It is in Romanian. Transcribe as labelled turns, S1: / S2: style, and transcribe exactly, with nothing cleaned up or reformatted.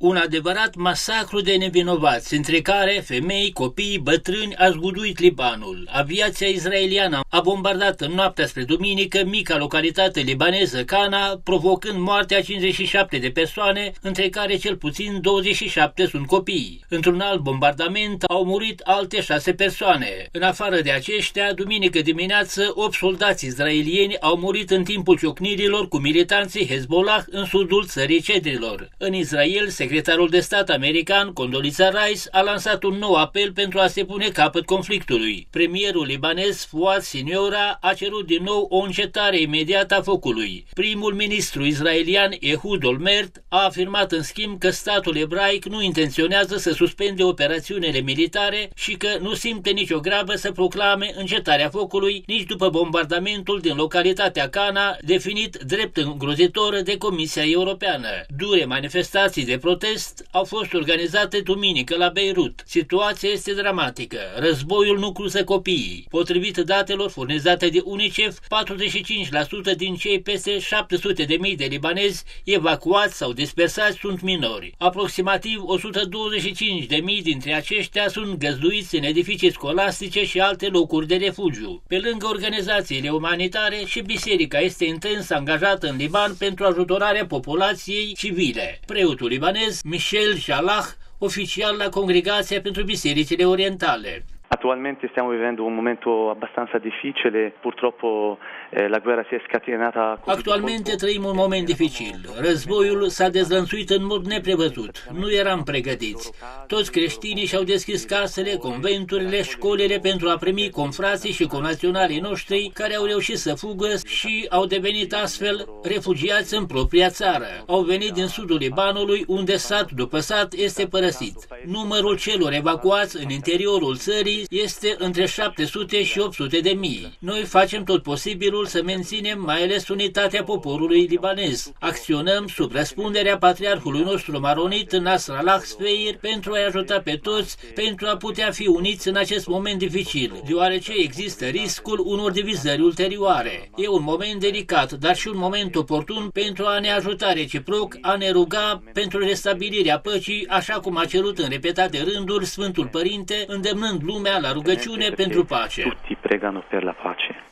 S1: Un adevărat masacru de nevinovați, între care femei, copii, bătrâni, a zguduit Libanul. Aviația israeliană a bombardat în noaptea spre duminică mica localitate libaneză Cana, provocând moartea a cincizeci și șapte de persoane, între care cel puțin douăzeci și șapte sunt copii. Într-un alt bombardament au murit alte șase persoane. În afară de aceștia, duminică dimineață, opt soldați israelieni au murit în timpul ciocnirilor cu militanții Hezbollah în sudul țării Cedrilor. În Israel, secretarul de stat american, Condoleezza Rice, a lansat un nou apel pentru a se pune capăt conflictului. Premierul libanez Fouad Siniora a cerut din nou o încetare imediată a focului. Primul ministru israelian Ehud Olmert a afirmat în schimb că statul ebraic nu intenționează să suspende operațiunile militare și că nu simte nicio grabă să proclame încetarea focului nici după bombardamentul din localitatea Cana, definit drept îngrozitor de Comisia Europeană. Dure manifestații de protest au fost organizate duminică la Beirut. Situația este dramatică. Războiul nu cruză copiii. Potrivit datelor furnizate de UNICEF, patruzeci și cinci la sută din cei peste șapte sute de mii de libanezi evacuați sau dispersați sunt minori. Aproximativ o sută douăzeci și cinci de mii dintre aceștia sunt găzduiți în edificii scolastice și alte locuri de refugiu. Pe lângă organizațiile umanitare, și biserica este intens angajată în Liban pentru ajutorarea populației civile. Preotul libanez Michel Jalah, oficial la Congregația pentru Bisericile Orientale.
S2: Attualmente stiamo vivendo un momento abbastanza difficile, purtroppo eh, la guerra si è scatenata.
S1: Actualmente trăim un moment dificil. Războiul s-a dezlănțuit în mod neprevăzut. Nu eram pregătiți. Toți creștinii și-au deschis casele, conventurile, școlile pentru a primi confrații și conaționalii noștri care au reușit să fugă și au devenit astfel refugiați în propria țară. Au venit din sudul Libanului, unde sat după sat este părăsit. Numărul celor evacuați în interiorul țării este între șapte sute și opt sute de mii. Noi facem tot posibilul să menținem mai ales unitatea poporului libanez. Acționăm sub răspunderea patriarhului nostru maronit Nasrallah Sfeir pentru a-i ajuta pe toți pentru a putea fi uniți în acest moment dificil, deoarece există riscul unor divizări ulterioare. E un moment delicat, dar și un moment oportun pentru a ne ajuta reciproc, a ne ruga pentru restabilirea păcii, așa cum a cerut în repetate rânduri Sfântul Părinte, îndemnând lumea la rugăciune pentru pace.
S2: Tutti pregano per la pace.